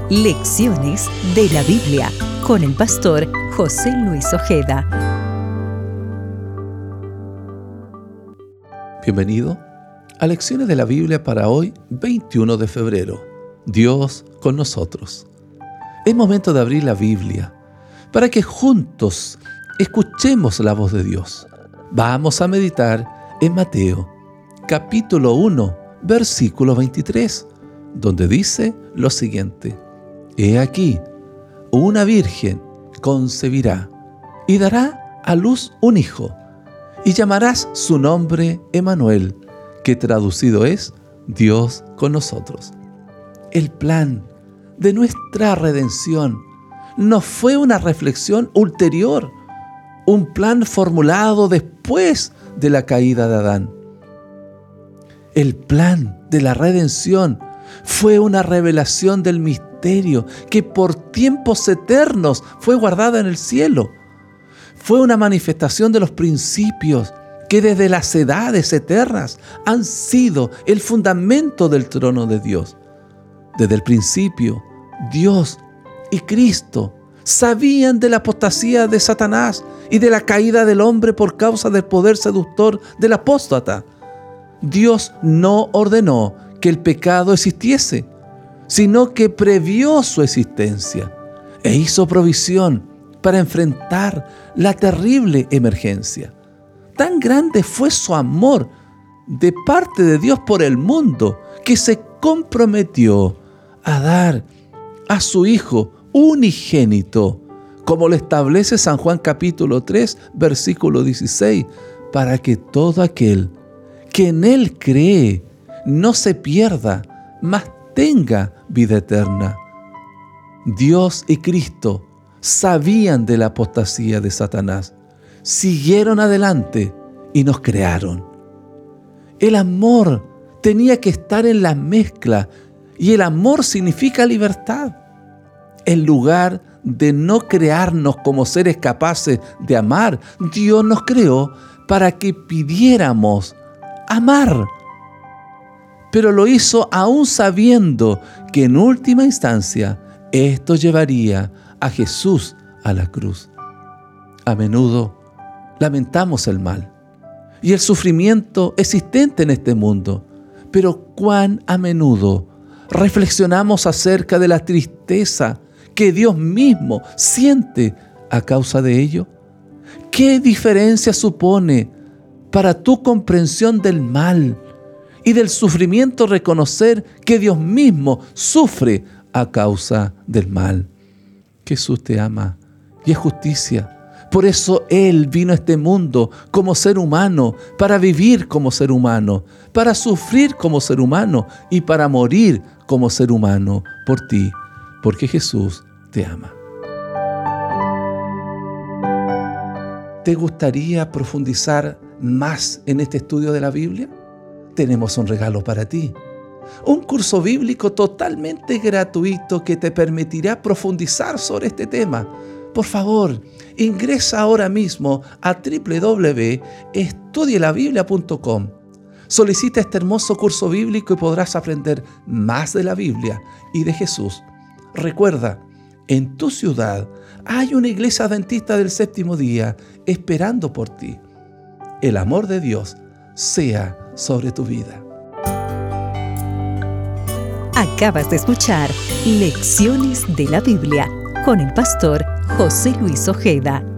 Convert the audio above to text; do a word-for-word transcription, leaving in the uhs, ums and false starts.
Lecciones de la Biblia con el pastor José Luis Ojeda. Bienvenido a Lecciones de la Biblia para hoy, veintiuno de febrero. Dios con nosotros. Es momento de abrir la Biblia para que juntos escuchemos la voz de Dios. Vamos a meditar en Mateo, capítulo uno, versículo veintitrés, donde dice lo siguiente: He aquí, una virgen concebirá y dará a luz un hijo, y llamarás su nombre Emmanuel, que traducido es Dios con nosotros. El plan de nuestra redención no fue una reflexión ulterior, un plan formulado después de la caída de Adán. El plan de la redención fue una revelación del misterio que por tiempos eternos fue guardada en el cielo. Fue una manifestación de los principios que desde las edades eternas han sido el fundamento del trono de Dios. Desde el principio, Dios y Cristo sabían de la apostasía de Satanás y de la caída del hombre por causa del poder seductor del apóstata. Dios no ordenó que el pecado existiese, sino que previó su existencia e hizo provisión para enfrentar la terrible emergencia. Tan grande fue su amor de parte de Dios por el mundo que se comprometió a dar a su Hijo unigénito, como lo establece San Juan capítulo tres, versículo dieciséis, para que todo aquel que en Él cree no se pierda, mas tenga vida eterna. Dios y Cristo sabían de la apostasía de Satanás, siguieron adelante y nos crearon. El amor tenía que estar en la mezcla, y el amor significa libertad. En lugar de no crearnos como seres capaces de amar, Dios nos creó para que pidiéramos amar. Pero lo hizo aún sabiendo que en última instancia esto llevaría a Jesús a la cruz. A menudo lamentamos el mal y el sufrimiento existente en este mundo, pero cuán a menudo reflexionamos acerca de la tristeza que Dios mismo siente a causa de ello. ¿Qué diferencia supone para tu comprensión del mal y del sufrimiento reconocer que Dios mismo sufre a causa del mal? Jesús te ama y es justicia. Por eso Él vino a este mundo como ser humano, para vivir como ser humano, para sufrir como ser humano y para morir como ser humano por ti, porque Jesús te ama. ¿Te gustaría profundizar más en este estudio de la Biblia? Tenemos un regalo para ti. Un curso bíblico totalmente gratuito que te permitirá profundizar sobre este tema. Por favor, ingresa ahora mismo a doble u doble u doble u punto estudie la biblia punto com. Solicita este hermoso curso bíblico y podrás aprender más de la Biblia y de Jesús. Recuerda, en tu ciudad hay una iglesia adventista del séptimo día esperando por ti. El amor de Dios sea sobre tu vida. Acabas de escuchar Lecciones de la Biblia con el pastor José Luis Ojeda.